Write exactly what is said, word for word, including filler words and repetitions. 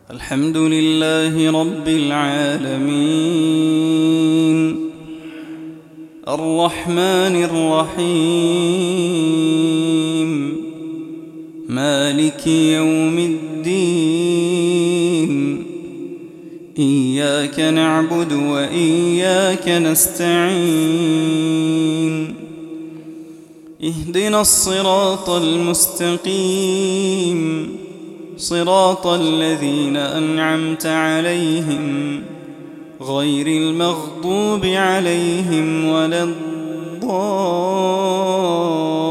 الحمد لله رب العالمين الرحمن الرحيم مالك يوم الدين إياك نعبد وإياك نستعين اهدنا الصراط المستقيم صراط الذين أنعمت عليهم غير المغضوب عليهم ولا الضالين.